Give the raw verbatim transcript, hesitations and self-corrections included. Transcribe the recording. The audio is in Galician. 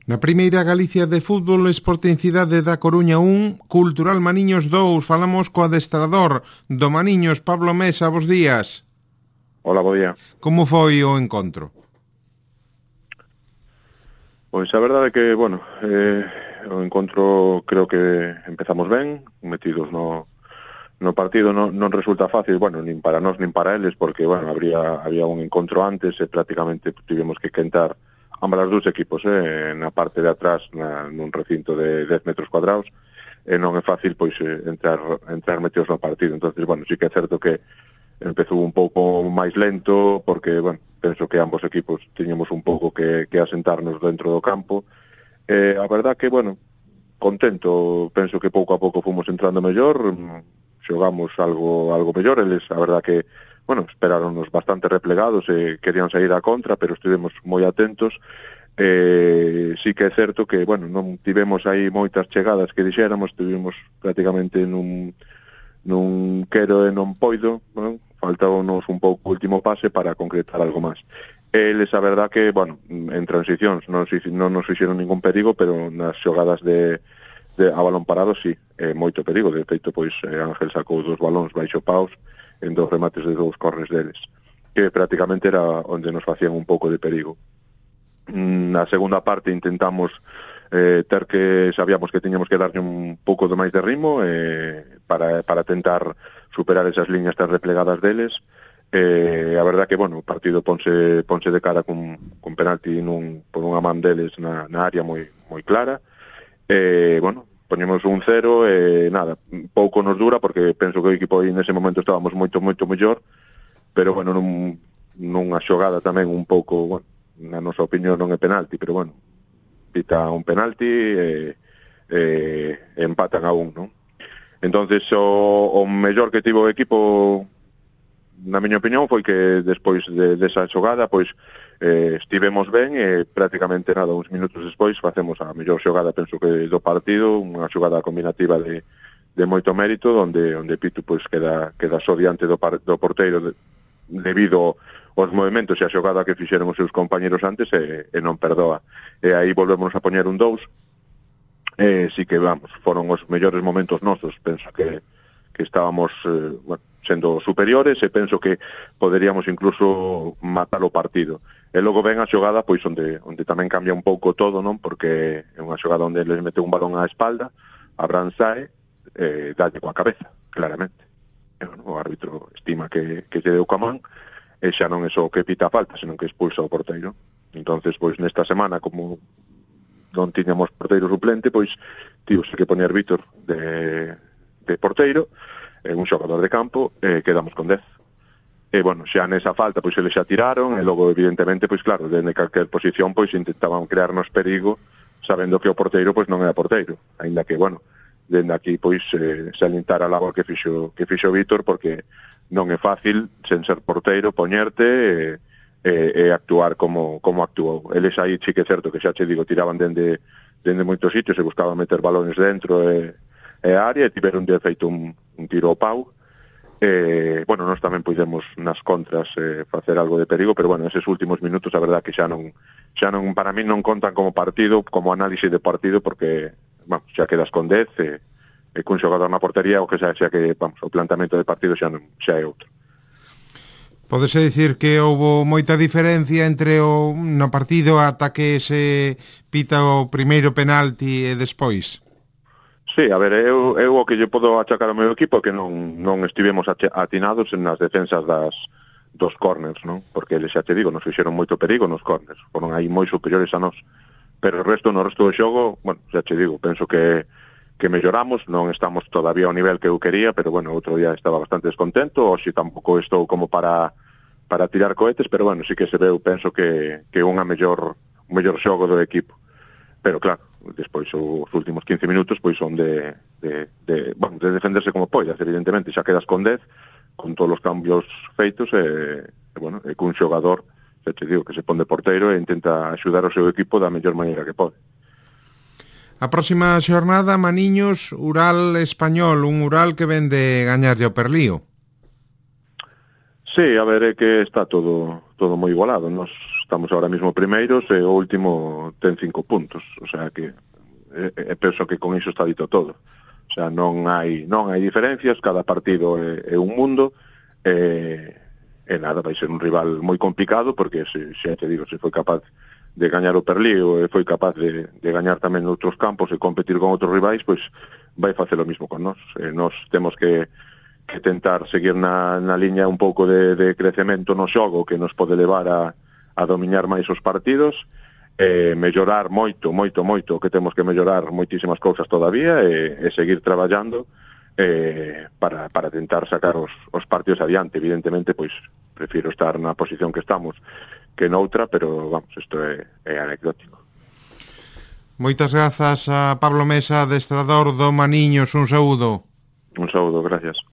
Na primeira Galicia de fútbol, Sporting Cidade da Coruña un, Cultural Maniños dous. Falamos co adestrador do Maniños, Pablo Mesa. Bos días. Hola, bo día. Como foi o encontro? Pois a verdade é que, bueno, eh, o encontro creo que empezamos ben, metidos no, no partido non, non resulta fácil, bueno, nin para nós nin para eles, porque, bueno, habría, había un encontro antes e prácticamente tivemos que quentar ambas as dous equipos, eh, na parte de atrás, na, nun recinto de dez metros cuadrados, e non é fácil, pois, eh, entrar, entrar metidos no partido. Entonces, bueno, sí que é certo que empezou un pouco máis lento, porque, bueno, penso que ambos equipos tiñamos un pouco que, que asentarnos dentro do campo. Eh, a verdad que, bueno, contento, penso que pouco a pouco fomos entrando mellor, xogamos algo algo mellor, eles, a verdad que, bueno, esperaronnos bastante replegados e querían sair á contra, pero estivemos moi atentos. Eh, sí que é certo que, bueno, non tivemos aí moitas chegadas que dixéramos, tivemos prácticamente nun, nun quero e non poido, bueno, faltábamos un pouco o último pase para concretar algo máis. Eles, a verdad que, bueno, en transicións non, non nos fixeron ningún perigo, pero nas xogadas de, de a balón parado, sí, eh, moito perigo. De feito, pois, eh, Ángel sacou dos balóns baixo paus en dos remates de dous corners deles, que prácticamente era onde nos facían un pouco de perigo. Na segunda parte intentamos eh, ter que, sabíamos que tiñamos que darlle un pouco de máis de ritmo eh, para, para tentar superar esas liñas tan replegadas deles. Eh, a verdad que, bueno, o partido ponse, ponse de cara con, con penalti nun, por unha man deles na, na área moi, moi clara. Eh, bueno, poñemos un cero e nada, pouco nos dura porque penso que o equipo aí nese momento estábamos moito, moito mellor, pero bueno, nun, nunha xogada tamén un pouco, bueno, na nosa opinión non é penalti, pero bueno, pita un penalti e, e empatan a un, non? Entonces o, o mellor que tivo o equipo, na miña opinión, foi que despois de, desa xogada, pois eh, estivemos ben e prácticamente nada, uns minutos despois facemos a mellor xogada, penso que do partido, unha xogada combinativa de, de moito mérito, onde onde Pitu pois queda queda só diante do, par, do porteiro de, debido aos movimentos e a xogada que fixeron os seus compañeros antes e, e non perdoa. E aí volvemos a poñer un dous. Eh, sí que, vamos, foron os mellores momentos nosos, penso que que estábamos eh, bueno, sendo superiores e penso que poderíamos incluso matar o partido. E logo ven a xogada pois onde onde tamén cambia un pouco todo, non? Porque é unha xogada onde les mete un balón á espalda, Abraham sae, eh, dalle coa cabeza, claramente. E, bueno, o árbitro estima que, que lle deu coa man, e xa non é só que pita a falta, senón que expulsa o porteiro. Entonces, pois nesta semana, como non tiñamos porteiro suplente, pois tivose que poñer Vítor de de porteiro, eh, un xogador de campo, e eh, quedamos con dez. E, bueno, xa nesa falta, pois eles xa tiraron, e logo, evidentemente, pois claro, dende calquer posición, pois intentaban crearnos perigo, sabendo que o porteiro, pois non era porteiro. Ainda que, bueno, dende aquí, pois, eh, salientar a labor que fixo, que fixo Vítor, porque non é fácil, sen ser porteiro, poñerte e, e, e actuar como, como actuou. Eles aí, sí que é certo, que xa che digo, tiraban dende, dende moitos sitios, e buscaban meter balones dentro, e e a área, e tiveron de feito un, un tiro ao pau. Eh, bueno, nós tamén podemos nas contras eh, facer algo de perigo, pero bueno, eses últimos minutos a verdad que xa non, xa non, para mí non contan como partido, como análisis de partido, porque, vamos, xa quedas con dez e, e cun xogador na portería, o que xa, xa que, vamos, o plantamento de partido xa non, xa é outro. Podese dicir que houbo moita diferencia entre o no partido ata que se pita o primeiro penalti e despois? Sí, a ver, eu, eu o que lle podo achacar ao meu equipo é que non, non estivemos atinados nas defensas das, dos corners, non? Porque eles, xa te digo, nos fixeron moito perigo nos corners, foron aí moi superiores a nós. Pero o resto, no resto do xogo, bueno, xa te digo, penso que, que melloramos, non estamos todavía ao nivel que eu quería, pero bueno, outro día estaba bastante descontento, hoxe tampouco estou como para, para tirar cohetes, pero bueno, sí que se veu, penso que, que unha mellor, un mellor xogo do equipo. Pero claro, despois os últimos quince minutos pois son de, de, de, bueno, de defenderse como poidas, evidentemente, xa quedas con dez, con todos os cambios feitos, e, e bueno, e cun xogador, xa te digo, que se pon de porteiro e intenta axudar o seu equipo da mellor maneira que pode. A próxima xornada, Maniños, Ural Español, un Ural que ven de gañarlle ao Perlío. Sí, a ver, é que está todo todo moi igualado. Nos estamos ahora mismo primeiros e o último ten cinco puntos, o sea que e, e penso que con iso está dito todo. O sea, non hai non hai diferencias, cada partido é, é un mundo e, e nada, vai ser un rival moi complicado porque se, se te digo, se foi capaz de gañar o Perlío e foi capaz de, de gañar tamén outros campos e competir con outros rivais, pois vai facer o mismo con nós. E nós temos que, que tentar seguir na, na liña un pouco de, de crecemento no xogo que nos pode levar a, a dominar máis os partidos, e mellorar moito, moito, moito, que temos que mellorar moitísimas cousas todavía e, e seguir traballando eh, para, para tentar sacar os, os partidos adiante. Evidentemente, pois, prefiro estar na posición que estamos que noutra, pero, vamos, isto é, é anecdótico. Moitas grazas a Pablo Mesa, adestrador do Maniños, un saúdo. Un saúdo, gracias.